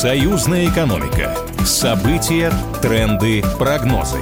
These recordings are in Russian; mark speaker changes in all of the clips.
Speaker 1: Союзная экономика. События, тренды, прогнозы.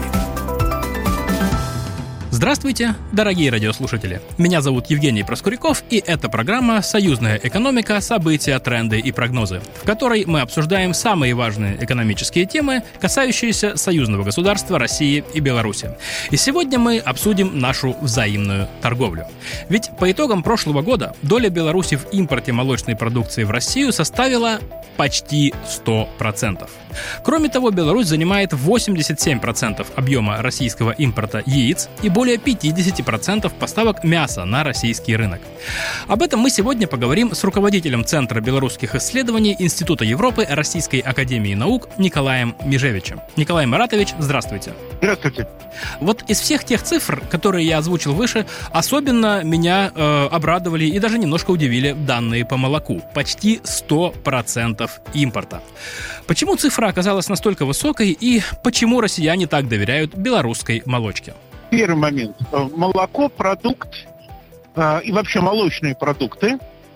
Speaker 2: Здравствуйте, дорогие радиослушатели! Меня зовут Евгений Проскуряков, и это программа «Союзная экономика. События, тренды и прогнозы», в которой мы обсуждаем самые важные экономические темы, касающиеся союзного государства России и Беларуси. И сегодня мы обсудим нашу взаимную торговлю. Ведь по итогам прошлого года доля Беларуси в импорте молочной продукции в Россию составила почти 100%. Кроме того, Беларусь занимает 87% объема российского импорта яиц и более 50% поставок мяса на российский рынок. Об этом мы сегодня поговорим с руководителем Центра белорусских исследований Института Европы Российской академии наук Николаем Межевичем. Николай Маратович, здравствуйте.
Speaker 3: Здравствуйте.
Speaker 2: Вот из всех тех цифр, которые я озвучил выше, особенно меня обрадовали и даже немножко удивили данные по молоку. Почти 100% импорта. Почему цифра оказалась настолько высокой и почему россияне так доверяют белорусской молочке?
Speaker 3: Первый момент. Молоко – продукт, и вообще молочные продукты,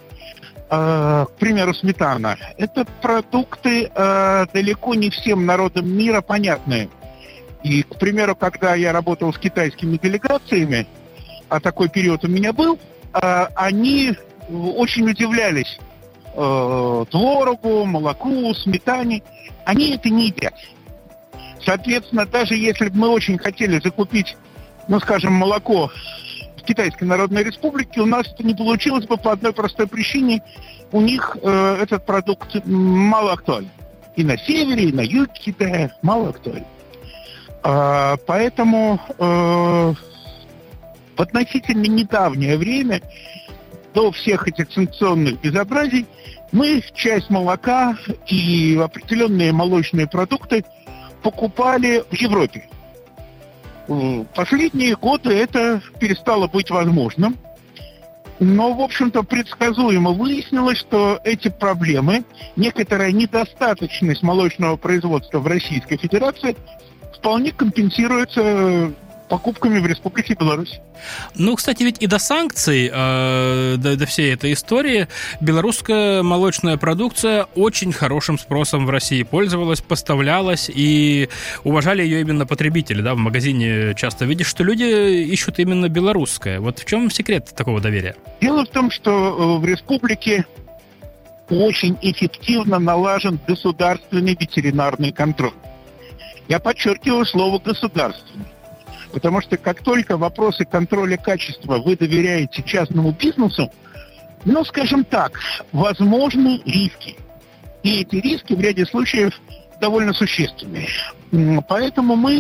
Speaker 3: к примеру, сметана, это продукты далеко не всем народам мира понятные. И, к примеру, когда я работал с китайскими делегациями, а такой период у меня был, они очень удивлялись творогу, молоку, сметане. Они это не едят. Соответственно, даже если бы мы очень хотели закупить, молоко в Китайской Народной Республике, у нас это не получилось бы по одной простой причине. У них этот продукт мало актуален. И на севере, и на юге Китая мало актуален. Поэтому в относительно недавнее время, до всех этих санкционных безобразий, мы часть молока и определенные молочные продукты покупали в Европе. Последние годы это перестало быть возможным. Но, в общем-то, предсказуемо выяснилось, что эти проблемы, некоторая недостаточность молочного производства в Российской Федерации вполне компенсируется покупками в Республике Беларусь.
Speaker 2: Кстати, ведь и до санкций, до всей этой истории, белорусская молочная продукция очень хорошим спросом в России пользовалась, поставлялась, и уважали ее именно потребители. Да? В магазине часто видишь, что люди ищут именно белорусское. Вот в чем секрет такого доверия?
Speaker 3: Дело в том, что в республике очень эффективно налажен государственный ветеринарный контроль. Я подчеркиваю слово «государственный». Потому что как только вопросы контроля качества вы доверяете частному бизнесу, скажем так, возможны риски. И эти риски в ряде случаев довольно существенные. Поэтому мы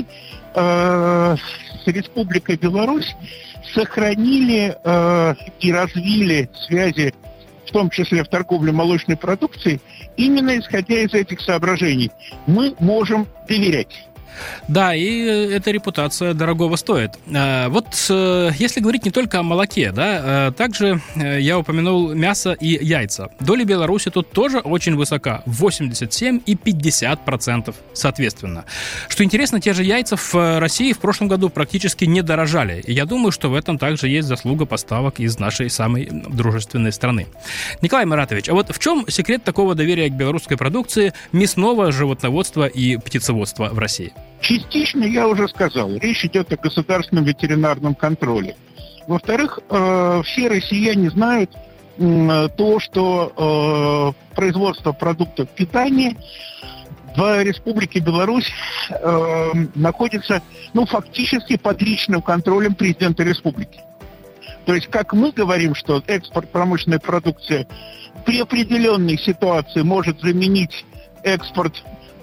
Speaker 3: с Республикой Беларусь сохранили и развили связи, в том числе в торговле молочной продукцией, именно исходя из этих соображений. Мы можем доверять.
Speaker 2: Да, и эта репутация дорогого стоит. Вот если говорить не только о молоке, да, также я упомянул мясо и яйца. Доля Беларуси тут тоже очень высока, 87 и 50% соответственно. Что интересно, те же яйца в России в прошлом году практически не дорожали. И я думаю, что в этом также есть заслуга поставок из нашей самой дружественной страны. Николай Маратович, а вот в чем секрет такого доверия к белорусской продукции мясного, животноводства и птицеводства в России?
Speaker 3: Частично я уже сказал, речь идет о государственном ветеринарном контроле. Во-вторых, все россияне знают то, что производство продуктов питания в Республике Беларусь находится, фактически под личным контролем президента республики. То есть, как мы говорим, что экспорт промышленной продукции при определенной ситуации может заменить экспорт,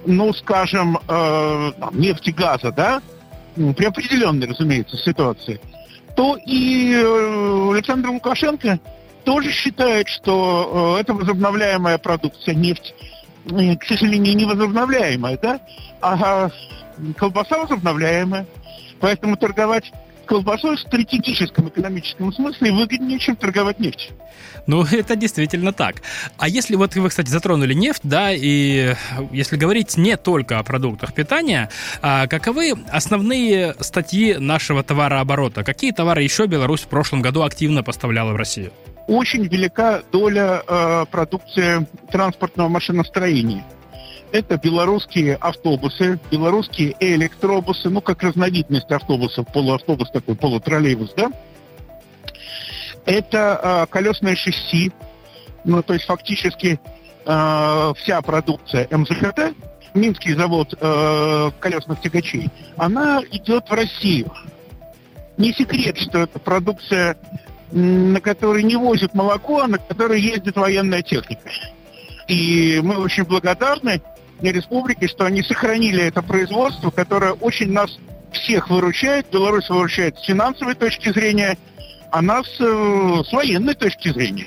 Speaker 3: нефти, газа, да, при определенной, разумеется, ситуации, то и Александр Лукашенко тоже считает, что это возобновляемая продукция, нефть, к сожалению, не возобновляемая, да, а колбаса возобновляемая. Поэтому торговать колбасой в стратегическом экономическом смысле выгоднее, чем торговать нефтью.
Speaker 2: Это действительно так. А если вы, кстати, затронули нефть, да, и если говорить не только о продуктах питания, каковы основные статьи нашего товарооборота? Какие товары еще Беларусь в прошлом году активно поставляла в Россию?
Speaker 3: Очень велика доля продукции транспортного машиностроения. Это белорусские автобусы, белорусские электробусы, ну, как разновидность автобусов, полуавтобус такой, полутроллейбус, да? Это колесное шасси, ну, то есть фактически вся продукция МЗХТ, Минский завод колесных тягачей, она идет в Россию. Не секрет, что это продукция, на которой не возят молоко, а на которой ездит военная техника. И мы очень благодарны республике, что они сохранили это производство, которое очень нас всех выручает. Беларусь выручает с финансовой точки зрения, а нас с военной точки зрения.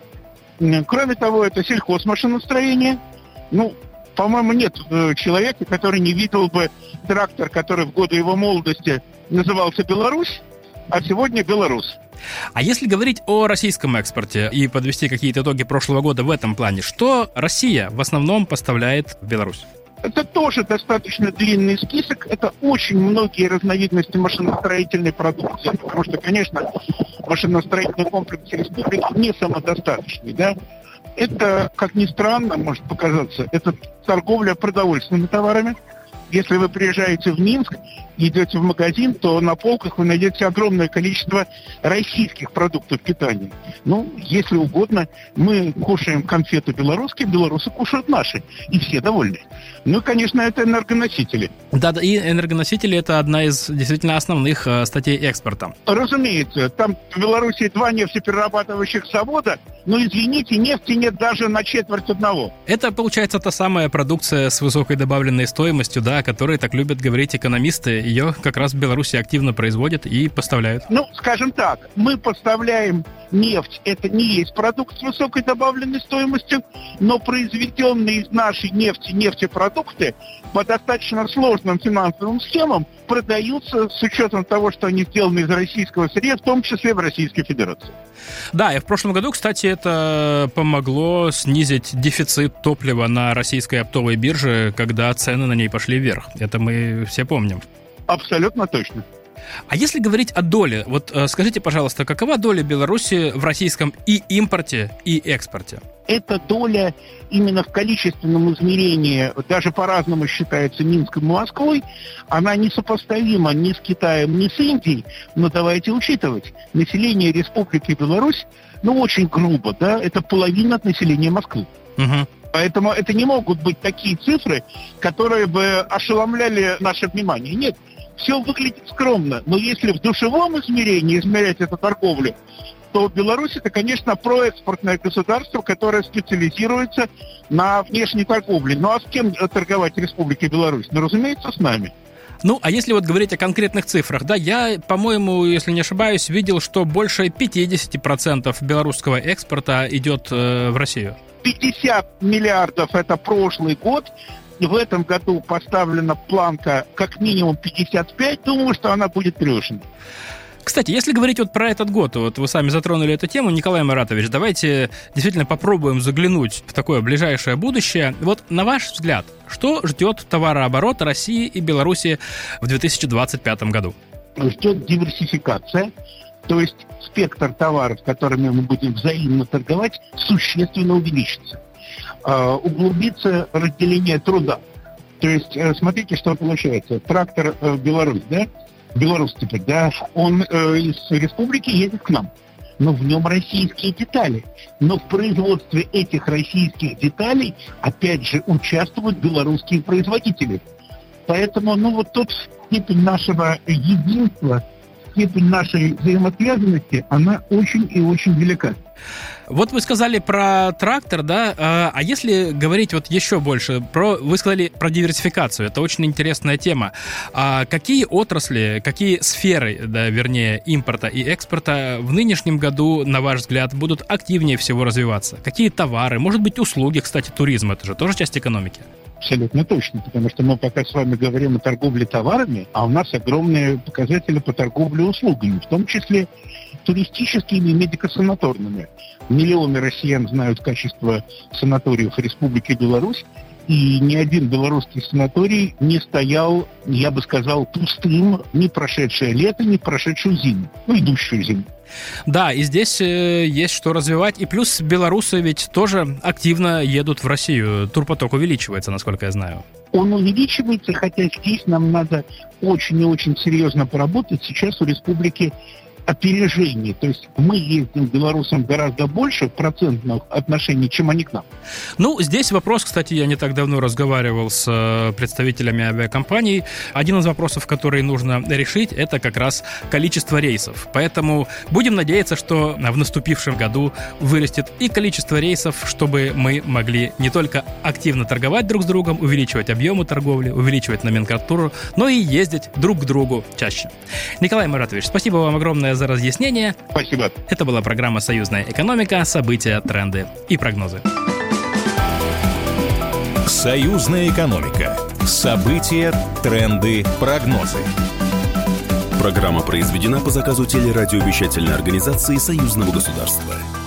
Speaker 3: Кроме того, это сельхозмашиностроение. Ну, по-моему, нет человека, который не видел бы трактор, который в годы его молодости назывался «Беларусь», а сегодня «Беларусь».
Speaker 2: А если говорить о российском экспорте и подвести какие-то итоги прошлого года в этом плане, что Россия в основном поставляет в Беларусь?
Speaker 3: Это тоже достаточно длинный список. Это очень многие разновидности машиностроительной продукции. Потому что, конечно, машиностроительный комплекс республики не самодостаточный, да? Это, как ни странно, может показаться, это торговля продовольственными товарами. Если вы приезжаете в Минск, идете в магазин, то на полках вы найдете огромное количество российских продуктов питания. Ну, если угодно, мы кушаем конфеты белорусские, белорусы кушают наши, и все довольны. Ну, конечно, это энергоносители.
Speaker 2: Да, и энергоносители – это одна из действительно основных статей экспорта.
Speaker 3: Разумеется, там в Беларуси 2 нефтеперерабатывающих завода, но, извините, нефти нет даже на четверть одного.
Speaker 2: Это, получается, та самая продукция с высокой добавленной стоимостью, да, о которой так любят говорить экономисты. Ее как раз в Беларуси активно производят и поставляют.
Speaker 3: Ну, скажем так, мы поставляем нефть. Это не есть продукт с высокой добавленной стоимостью, но произведенные из нашей нефти нефтепродукты по достаточно сложным финансовым схемам продаются с учетом того, что они сделаны из российского сырья, в том числе в Российской Федерации.
Speaker 2: Да, и в прошлом году, кстати, это помогло снизить дефицит топлива на российской оптовой бирже, когда цены на ней пошли вверх. Это мы все помним.
Speaker 3: Абсолютно точно.
Speaker 2: А если говорить о доле, вот скажите, пожалуйста, какова доля Беларуси в российском и импорте, и экспорте?
Speaker 3: Эта доля именно в количественном измерении, даже по-разному считается Минском и Москвой, она несопоставима ни с Китаем, ни с Индией, но давайте учитывать, население Республики Беларусь, ну, очень грубо, да, это половина от населения Москвы.
Speaker 2: Угу.
Speaker 3: Поэтому это не могут быть такие цифры, которые бы ошеломляли наше внимание. Нет, все выглядит скромно, но если в душевом измерении измерять эту торговлю, то Беларусь это, конечно, проэкспортное государство, которое специализируется на внешней торговле. Ну а с кем торговать Республике Беларусь? Ну, разумеется, с нами.
Speaker 2: Ну, а если вот говорить о конкретных цифрах, да, я, по-моему, если не ошибаюсь, видел, что больше 50% белорусского экспорта идет в Россию.
Speaker 3: 50 миллиардов – это прошлый год. В этом году поставлена планка как минимум 55. Думаю, что она будет превышена.
Speaker 2: Кстати, если говорить вот про этот год, вот вы сами затронули эту тему, Николай Маратович, давайте действительно попробуем заглянуть в такое ближайшее будущее. Вот на ваш взгляд, что ждет товарооборот России и Беларуси в 2025 году?
Speaker 3: Ждет диверсификация, то есть спектр товаров, которыми мы будем взаимно торговать, существенно увеличится. Углубится разделение труда. То есть, смотрите, что получается. Трактор «Беларусь», да? Беларусь теперь, да, он из республики едет к нам. Но в нем российские детали. Но в производстве этих российских деталей, опять же, участвуют белорусские производители. Поэтому, ну, вот тут степень нашего единства, степень нашей взаимосвязанности, она очень и очень велика.
Speaker 2: Вот вы сказали про трактор, да, а если говорить вот еще больше, вы сказали про диверсификацию, это очень интересная тема. А какие отрасли, какие сферы, да, вернее, импорта и экспорта в нынешнем году, на ваш взгляд, будут активнее всего развиваться? Какие товары, может быть, услуги, кстати, туризм, это же тоже часть экономики?
Speaker 3: Абсолютно точно, потому что мы пока с вами говорим о торговле товарами, а у нас огромные показатели по торговле услугами, в том числе туристическими и медико-санаторными. Миллионы россиян знают качество санаториев Республики Беларусь, И ни один белорусский санаторий не стоял, я бы сказал, пустым ни прошедшее лето, ни прошедшую зиму, идущую зиму.
Speaker 2: Да, и здесь есть что развивать. И плюс белорусы ведь тоже активно едут в Россию. Турпоток увеличивается, насколько я знаю.
Speaker 3: Он увеличивается, хотя здесь нам надо очень и очень серьезно поработать. Сейчас у республики опережение. То есть мы ездим к белорусам гораздо больше в процентных отношениях, чем они к нам.
Speaker 2: Здесь вопрос, кстати, я не так давно разговаривал с представителями авиакомпаний. Один из вопросов, который нужно решить, это как раз количество рейсов. Поэтому будем надеяться, что в наступившем году вырастет и количество рейсов, чтобы мы могли не только активно торговать друг с другом, увеличивать объемы торговли, увеличивать номенклатуру, но и ездить друг к другу чаще. Николай Маратович, спасибо вам огромное за разъяснение.
Speaker 3: Спасибо.
Speaker 2: Это была программа «Союзная экономика. События, тренды и прогнозы».
Speaker 1: Союзная экономика. События, тренды, прогнозы.
Speaker 4: Программа произведена по заказу телерадиовещательной организации Союзного государства.